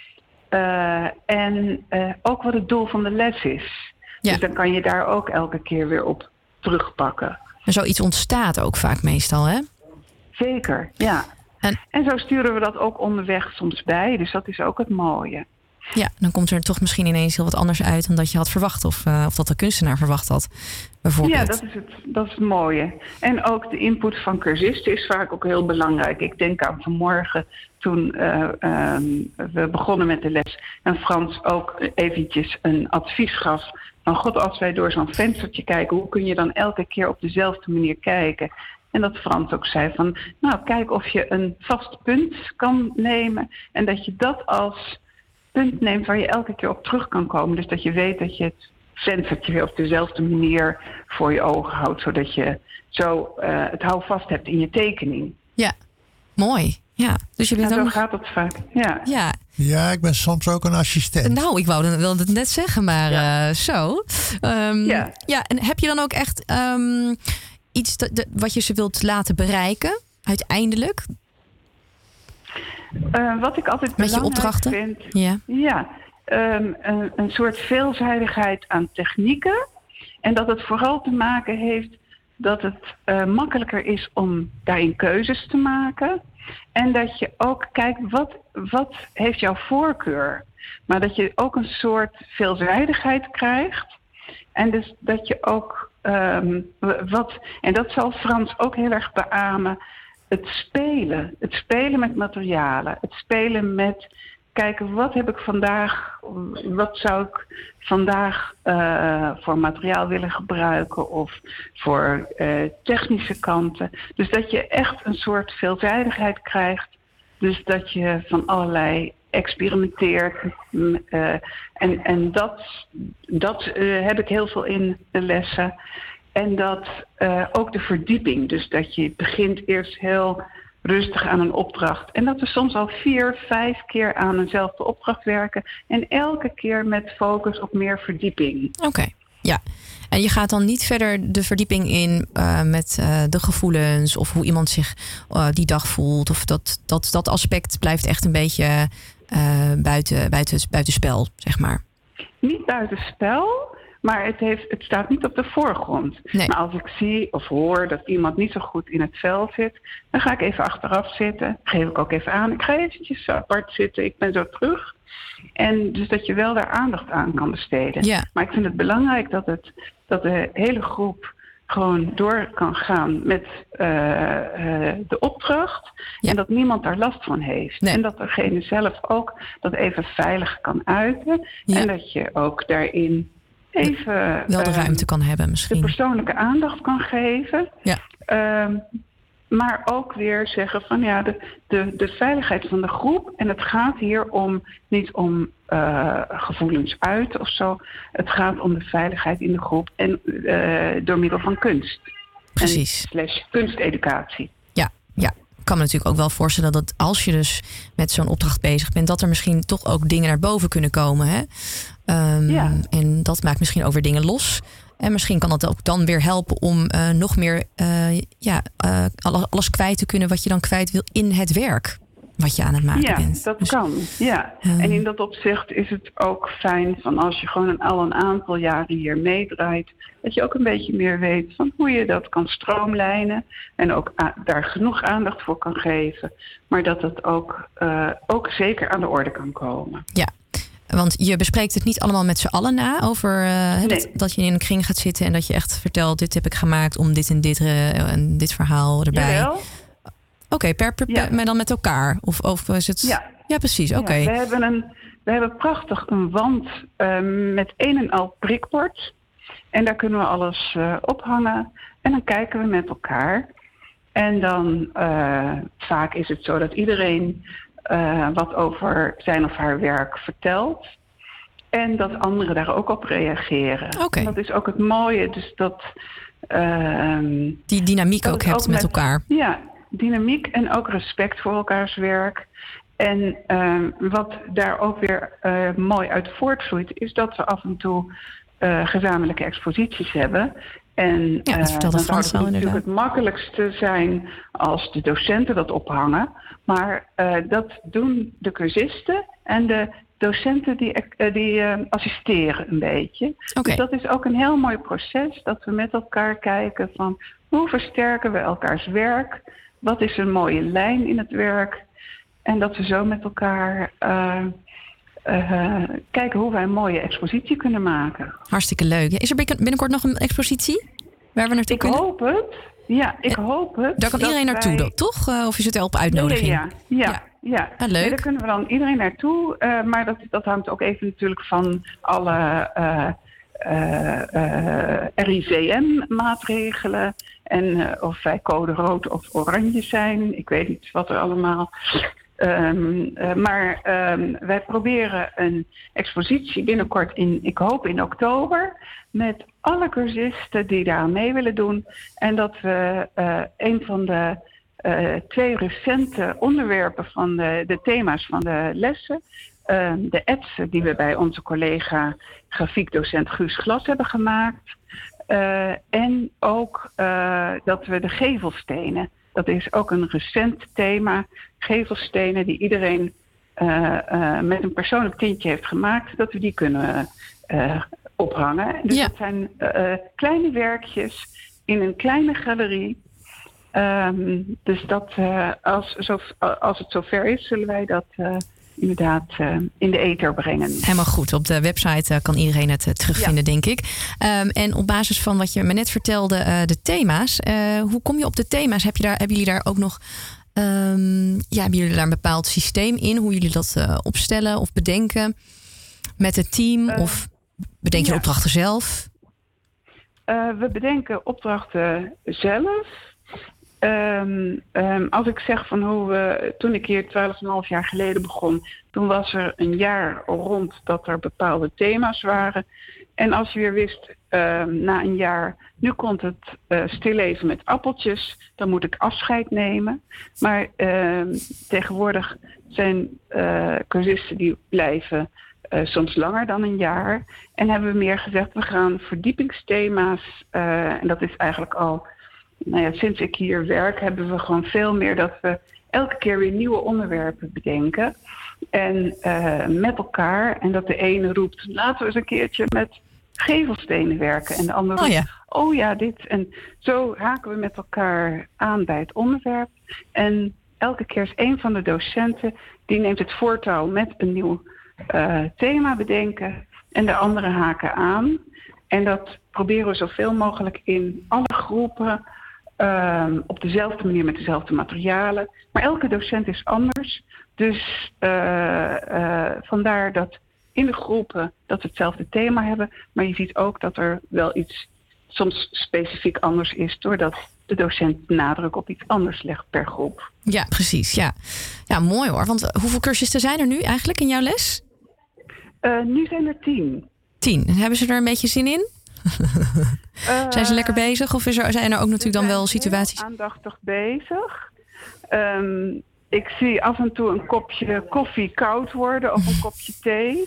En ook wat het doel van de les is. Ja. Dus dan kan je daar ook elke keer weer op terugpakken. En zoiets ontstaat ook vaak meestal, hè? Zeker, ja. En zo sturen we dat ook onderweg soms bij. Dus dat is ook het mooie. Ja, dan komt er toch misschien ineens heel wat anders uit dan dat je had verwacht. Of dat de kunstenaar verwacht had, bijvoorbeeld. Ja, dat is het mooie. En ook de input van cursisten is vaak ook heel belangrijk. Ik denk aan vanmorgen toen we begonnen met de les. En Frans ook eventjes een advies gaf. Van God, als wij door zo'n venstertje kijken, hoe kun je dan elke keer op dezelfde manier kijken? En dat Frans ook zei van, kijk of je een vast punt kan nemen. En dat je dat als punt neemt waar je elke keer op terug kan komen. Dus dat je weet dat je het venstertje weer op dezelfde manier voor je ogen houdt. Zodat je zo het houvast hebt in je tekening. Ja, mooi. Ja, dus je bent zo gaat het vaak. Ja. Ja, ik ben soms ook een assistent. Nou, ik wilde het net zeggen, maar zo. Ja, en heb je dan ook echt iets wat je ze wilt laten bereiken, uiteindelijk? Wat ik altijd met je belangrijk opdrachten vind, ja. Een soort veelzijdigheid aan technieken. En dat het vooral te maken heeft dat het makkelijker is om daarin keuzes te maken. En dat je ook kijkt, wat heeft jouw voorkeur? Maar dat je ook een soort veelzijdigheid krijgt. En dus dat je ook, en dat zal Frans ook heel erg beamen, het spelen met materialen. Het spelen met kijken, wat heb ik vandaag, wat zou ik vandaag voor materiaal willen gebruiken of voor technische kanten. Dus dat je echt een soort veelzijdigheid krijgt. Dus dat je van allerlei experimenteert. En dat heb ik heel veel in de lessen. En dat ook de verdieping. Dus dat je begint eerst heel rustig aan een opdracht. En dat we soms al 4, 5 keer aan eenzelfde opdracht werken. En elke keer met focus op meer verdieping. Oké, ja. En je gaat dan niet verder de verdieping in met de gevoelens of hoe iemand zich die dag voelt. Of dat aspect blijft echt een beetje buitenspel, zeg maar. Niet buitenspel, maar het staat niet op de voorgrond. Nee. Maar als ik zie of hoor dat iemand niet zo goed in het vel zit, dan ga ik even achteraf zitten. Geef ik ook even aan. Ik ga eventjes apart zitten. Ik ben zo terug. En dus dat je wel daar aandacht aan kan besteden. Ja. Maar ik vind het belangrijk dat de hele groep gewoon door kan gaan met de opdracht. Ja. En dat niemand daar last van heeft. Nee. En dat degene zelf ook dat even veilig kan uiten. Ja. En dat je ook daarin even wel de ruimte kan hebben de misschien. persoonlijke aandacht kan geven. Ja. Maar ook weer zeggen van ja, de veiligheid van de groep. En het gaat hier niet om gevoelens uit of zo. Het gaat om de veiligheid in de groep en door middel van kunst. Precies. / kunsteducatie. Ja. Ik kan me natuurlijk ook wel voorstellen dat als je dus met zo'n opdracht bezig bent, dat er misschien toch ook dingen naar boven kunnen komen. Hè? Ja. En dat maakt misschien ook weer dingen los. En misschien kan dat ook dan weer helpen om nog meer alles kwijt te kunnen wat je dan kwijt wil in het werk. Wat je aan het maken bent. Ja, dat Dus, kan. Ja. En in dat opzicht is het ook fijn van als je gewoon al een aantal jaren hier meedraait, dat je ook een beetje meer weet van hoe je dat kan stroomlijnen en ook daar genoeg aandacht voor kan geven. Maar dat het ook zeker aan de orde kan komen. Ja. Want je bespreekt het niet allemaal met z'n allen na over Nee. dat je in een kring gaat zitten en dat je echt vertelt, dit heb ik gemaakt om dit en dit verhaal erbij. Jawel. Oké, Ja. maar dan met elkaar? Of is het... Ja, precies, oké. Ja, we hebben prachtig een wand met een en al prikbord. En daar kunnen we alles ophangen. En dan kijken we met elkaar. En dan vaak is het zo dat iedereen wat over zijn of haar werk vertelt. En dat anderen daar ook op reageren. Oké. Dat is ook het mooie. Dus dat Die dynamiek dat ook het hebt met elkaar. Ja, dynamiek en ook respect voor elkaars werk. En wat daar ook weer mooi uit voortvloeit, is dat we af en toe gezamenlijke exposities hebben. En Ja, dat vertelde dan zou Frans het al natuurlijk inderdaad. het makkelijkste zijn als de docenten dat ophangen. Maar dat doen de cursisten en de docenten die assisteren een beetje. Oké. Dus dat is ook een heel mooi proces, dat we met elkaar kijken van hoe versterken we elkaars werk? Wat is een mooie lijn in het werk? En dat we zo met elkaar kijken hoe wij een mooie expositie kunnen maken. Hartstikke leuk. Is er binnenkort nog een expositie waar we naartoe Ik kunnen? hoop het. Ja, ik hoop het. Daar kan dat iedereen naartoe, wij- toch? Of is het wel op uitnodiging? Ja. Ah, leuk. Nee, daar kunnen we dan iedereen naartoe. Maar dat hangt ook even natuurlijk van alle RIVM-maatregelen. En of wij code rood of oranje zijn. Ik weet niet wat er allemaal. Maar wij proberen een expositie binnenkort ik hoop in oktober, met alle cursisten die daar aan mee willen doen. En dat we een van de 2 recente onderwerpen van de thema's van de lessen, de etsen die we bij onze collega grafiekdocent Guus Glas hebben gemaakt. En ook dat we de gevelstenen, dat is ook een recent thema, gevelstenen die iedereen met een persoonlijk tintje heeft gemaakt, dat we die kunnen ophangen. Dus Ja. dat zijn kleine werkjes in een kleine galerie. Dus dat als het zover is, zullen wij dat inderdaad in de ether brengen. Helemaal goed. Op de website kan iedereen het terugvinden, denk ik. En op basis van wat je me net vertelde, de thema's. Hoe kom je op de thema's? Hebben jullie daar ook nog... hebben jullie daar een bepaald systeem in? Hoe jullie dat opstellen of bedenken met het team? Of bedenk je de opdrachten zelf? We bedenken opdrachten zelf. Als ik zeg van toen ik hier 12,5 jaar geleden begon, toen was er een jaar rond dat er bepaalde thema's waren. En als je weer wist, na een jaar, nu komt het stilleven met appeltjes, dan moet ik afscheid nemen. Maar tegenwoordig zijn cursisten die blijven soms langer dan een jaar. En hebben we meer gezegd, we gaan verdiepingsthema's, en dat is eigenlijk al... sinds ik hier werk hebben we gewoon veel meer dat we elke keer weer nieuwe onderwerpen bedenken. En met elkaar. En dat de ene roept, laten we eens een keertje met gevelstenen werken. En de andere roept, dit. En zo haken we met elkaar aan bij het onderwerp. En elke keer is een van de docenten, die neemt het voortouw met een nieuw thema bedenken. En de anderen haken aan. En dat proberen we zoveel mogelijk in alle groepen... op dezelfde manier met dezelfde materialen. Maar elke docent is anders. Dus vandaar dat in de groepen dat we hetzelfde thema hebben. Maar je ziet ook dat er wel iets soms specifiek anders is, doordat de docent nadruk op iets anders legt per groep. Ja, precies. Ja, mooi hoor. Want hoeveel cursisten zijn er nu eigenlijk in jouw les? Nu zijn er 10. 10. Hebben ze er een beetje zin in? Zijn ze lekker bezig? Of zijn er ook natuurlijk dan wel situaties? Aandachtig bezig. Ik zie af en toe een kopje koffie koud worden of een kopje thee.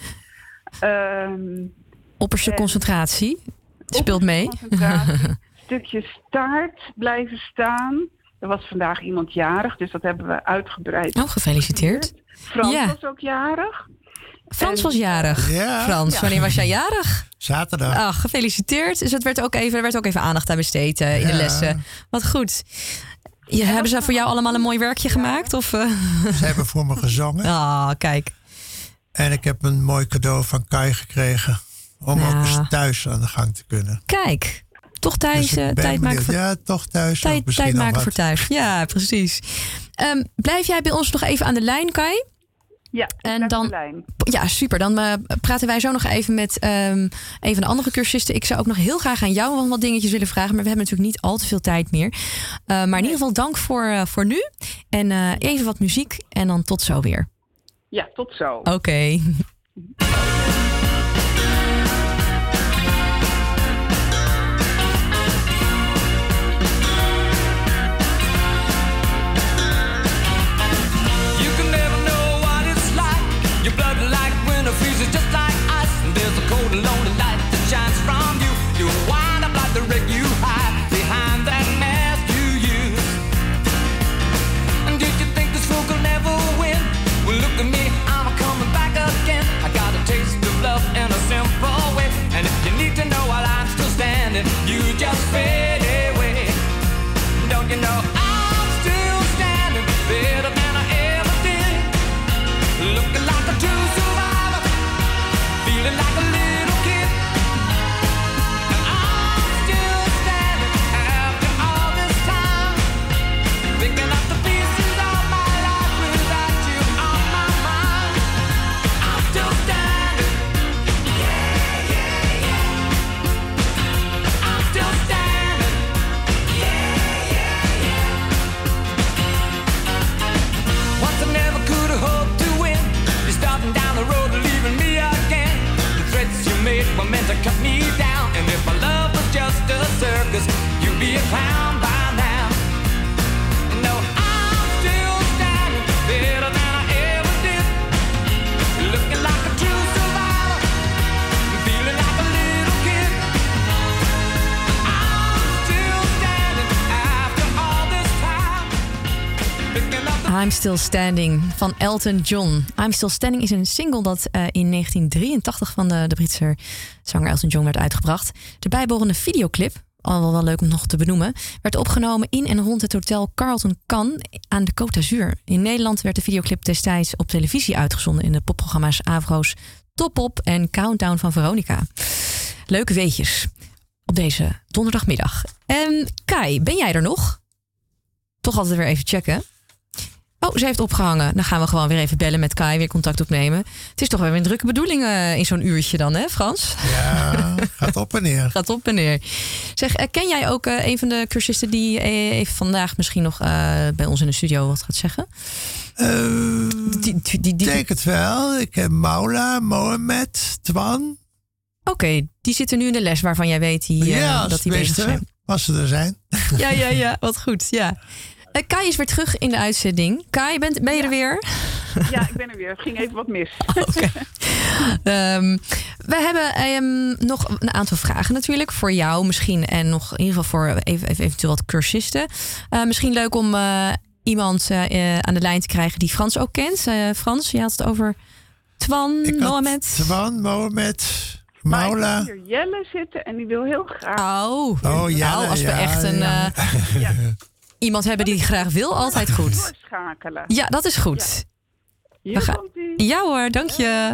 Opperste concentratie. Het speelt mee. Stukjes taart blijven staan. Er was vandaag iemand jarig, dus dat hebben we uitgebreid. Oh, gefeliciteerd. Frans was ook jarig. Frans was jarig. Ja. Frans, wanneer was jij jarig? Zaterdag. Ach, gefeliciteerd. Dus er werd ook even aandacht aan besteed in de lessen. Wat goed. Hebben ze voor jou allemaal een mooi werkje gemaakt? Of, Ze hebben voor me gezongen. Ah, kijk. En ik heb een mooi cadeau van Kai gekregen. Om ook eens thuis aan de gang te kunnen. Kijk, toch thuis Dus tijd maken voor... Ja, toch thuis. Tijd maken voor thuis. Ja, precies. Blijf jij bij ons nog even aan de lijn, Kai? Ja, en dan, de lijn. Ja, super. Dan praten wij zo nog even met een van de andere cursisten. Ik zou ook nog heel graag aan jou wat dingetjes willen vragen. Maar we hebben natuurlijk niet al te veel tijd meer. Maar in ieder geval dank voor nu. En even wat muziek. En dan tot zo weer. Ja, tot zo. Oké. Your blood like winter freezes just like ice. And there's a cold and lonely light that shines from you. You wind up like the wreck you hide behind that mask you use. And did you think this fool could never win? Well, look at me, I'm coming back again. I got a taste of love in a simple way. And if you need to know while I'm still standing, you just fade away. Don't you know I'm still standing better than I ever did? Looking like a true survivor, feeling like a little kid. And I'm still standing after all this time, picking up the pieces of my life without you on my mind. I'm still standing, yeah, yeah, yeah. I'm still standing, yeah, yeah, yeah. Once I never could have hoped to win. You're starting down the road and leaving me again. The threats you made were meant to cut me down. And if my love was just a circus, you'd be a clown by now. No, I'm still standing better than I ever did. Looking like a true survivor, feeling like a little kid. I'm still standing after all this time, picking up the I'm Still Standing van Elton John. I'm Still Standing is een single dat in 1983 van de Britse zanger Elton John werd uitgebracht. De bijbehorende videoclip al wel leuk om nog te benoemen, werd opgenomen in en rond het hotel Carlton Cannes aan de Côte d'Azur. In Nederland werd de videoclip destijds op televisie uitgezonden in de popprogramma's Avro's Top Op en Countdown van Veronica. Leuke weetjes op deze donderdagmiddag. Kai, ben jij er nog? Toch altijd weer even checken. Oh, ze heeft opgehangen. Dan gaan we gewoon weer even bellen met Kai, weer contact opnemen. Het is toch weer een drukke bedoeling in zo'n uurtje dan, hè Frans? Ja, gaat op en neer. Gaat op en neer. Zeg, ken jij ook een van de cursisten die even vandaag misschien nog bij ons in de studio wat gaat zeggen? Ik denk het wel. Ik heb Maula, Mohamed, Twan. Oké, die zitten nu in de les waarvan jij weet dat die bezig zijn. Als ze er zijn. Ja, wat goed, ja. Kai is weer terug in de uitzending. Kai, ben je er weer? Ja, ik ben er weer. Het ging even wat mis. Okay. We hebben nog een aantal vragen natuurlijk voor jou misschien. En nog in ieder geval voor eventueel wat cursisten. Misschien leuk om iemand aan de lijn te krijgen die Frans ook kent. Frans, je had het over Twan, Mohamed. Twan, Mohamed, Maula. Ik heb hier Jelle zitten en die wil heel graag. Jelle, als we echt een... Iemand hebben die graag wil, altijd goed. Doorschakelen. Ja, dat is goed. Ja. Ja hoor, dank je.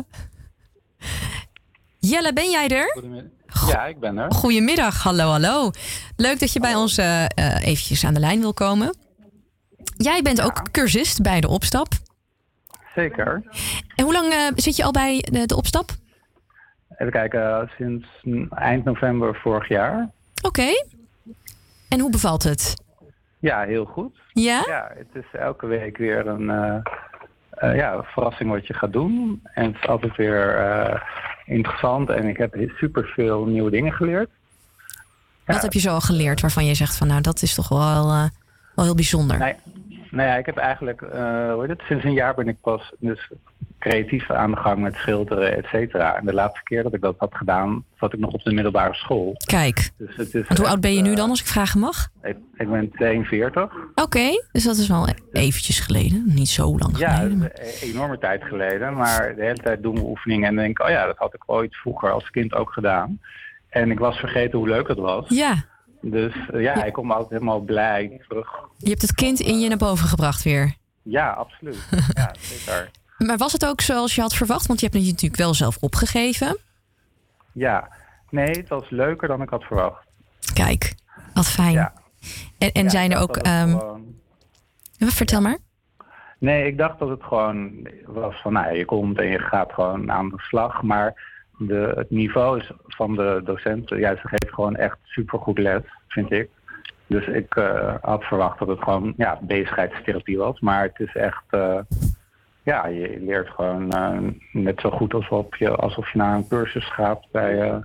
Jelle, ben jij er? Ja, ik ben er. Goedemiddag, hallo. Leuk dat je bij ons eventjes aan de lijn wil komen. Jij bent ook cursist bij de Opstap. Zeker. En hoe lang zit je al bij de Opstap? Even kijken, sinds eind november vorig jaar. Oké. En hoe bevalt het? Ja, heel goed. Ja? Ja, het is elke week weer een verrassing wat je gaat doen. En het is altijd weer interessant en ik heb superveel nieuwe dingen geleerd. Wat heb je zo al geleerd waarvan je zegt van nou, dat is toch wel heel bijzonder? Nou ja, ik heb eigenlijk, sinds een jaar ben ik pas dus creatief aan de gang met schilderen, et cetera. En de laatste keer dat ik dat had gedaan, zat ik nog op de middelbare school. Kijk, dus het is want hoe oud ben je nu dan, als ik vragen mag? Ik ben 42. Oké, dus dat is wel eventjes geleden, niet zo lang geleden. Ja, een enorme tijd geleden, maar de hele tijd doen we oefeningen en denk dat had ik ooit vroeger als kind ook gedaan. En ik was vergeten hoe leuk dat was. Ja. Dus ik kom altijd helemaal blij terug. Je hebt het kind in je naar boven gebracht weer. Ja, absoluut. Ja, zeker. Maar was het ook zoals je had verwacht? Want je hebt het natuurlijk wel zelf opgegeven. Ja, nee, het was leuker dan ik had verwacht. Kijk, wat fijn. Ja. En zijn er ook... Vertel maar. Nee, ik dacht dat het gewoon was van, je komt en je gaat gewoon aan de slag. Maar het niveau is van de docenten, ze geven gewoon echt supergoed les, vind ik. Dus ik had verwacht dat het gewoon bezigheidstherapie was. Maar het is echt, je leert gewoon net zo goed alsof je naar een cursus gaat bij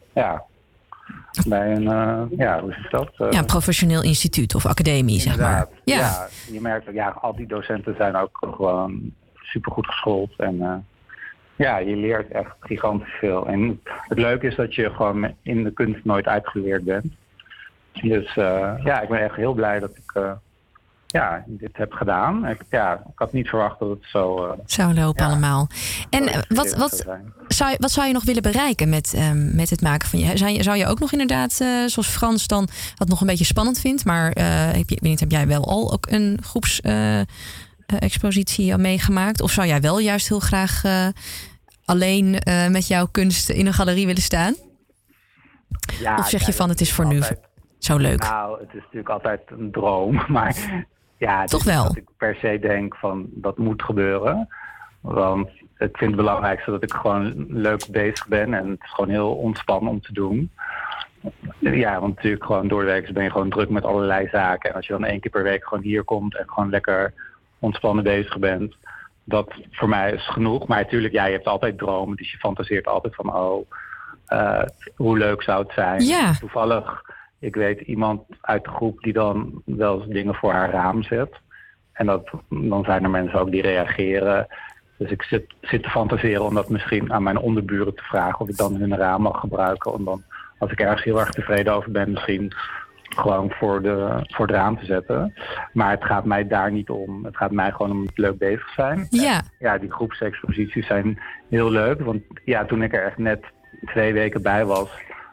een, hoe is dat? Een professioneel instituut of academie, zeg maar. Ja, je merkt dat al die docenten zijn ook gewoon supergoed geschoold. En je leert echt gigantisch veel. En het leuke is dat je gewoon in de kunst nooit uitgeleerd bent. Dus ik ben echt heel blij dat ik dit heb gedaan. Ik had niet verwacht dat het zo... zou lopen allemaal. En wat zou je nog willen bereiken met het maken van je... Zou je ook nog inderdaad, zoals Frans dan dat nog een beetje spannend vindt... maar heb jij wel al ook een groepsexpositie meegemaakt? Of zou jij wel juist heel graag alleen met jouw kunst in een galerie willen staan? Ja, of zeg je van het is voor nu zo leuk? Nou, het is natuurlijk altijd een droom, maar toch wel. Dat ik per se denk van dat moet gebeuren. Want ik vind het belangrijkste dat ik gewoon leuk bezig ben en het is gewoon heel ontspannen om te doen. Ja, want natuurlijk gewoon door de week ben je gewoon druk met allerlei zaken. En als je dan 1 keer per week gewoon hier komt en gewoon lekker ontspannen bezig bent, dat voor mij is genoeg. Maar natuurlijk, je hebt altijd dromen, dus je fantaseert altijd van hoe leuk zou het zijn. Ja. Toevallig, ik weet iemand uit de groep die dan wel eens dingen voor haar raam zet. En dan zijn er mensen ook die reageren. Dus ik zit te fantaseren om dat misschien aan mijn onderburen te vragen of ik dan hun raam mag gebruiken. Om dan, als ik ergens heel erg tevreden over ben, misschien gewoon voor het raam te zetten. Maar het gaat mij daar niet om. Het gaat mij gewoon om het leuk bezig zijn. Ja. En, die groepsexposities zijn heel leuk. Want toen ik er echt net 2 weken bij was,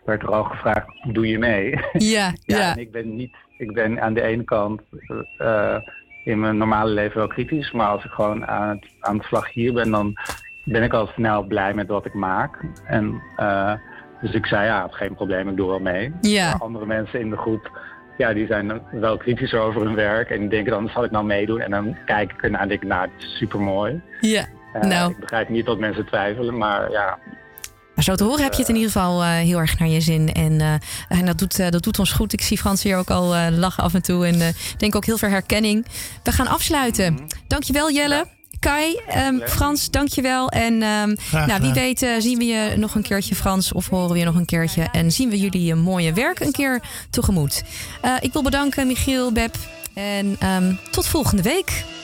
werd er al gevraagd, doe je mee? Ja. En ik ben aan de ene kant in mijn normale leven wel kritisch, maar als ik gewoon aan het slag hier ben, dan ben ik al snel blij met wat ik maak. En dus ik zei, geen probleem, ik doe wel mee. Ja. Maar andere mensen in de groep, die zijn wel kritischer over hun werk en die denken dan, zal ik nou meedoen? En dan kijk ik ernaar en denk ik, het is supermooi. Ja. Ik begrijp niet dat mensen twijfelen, maar ja. Maar zo te horen heb je het in ieder geval heel erg naar je zin. En dat doet ons goed. Ik zie Frans hier ook al lachen af en toe. En denk ook heel veel herkenning. We gaan afsluiten. Dankjewel Jelle. Kai, Frans, dankjewel. En wie weet zien we je nog een keertje, Frans. Of horen we je nog een keertje. En zien we jullie mooie werk een keer tegemoet. Ik wil bedanken Michiel, Beb. En tot volgende week.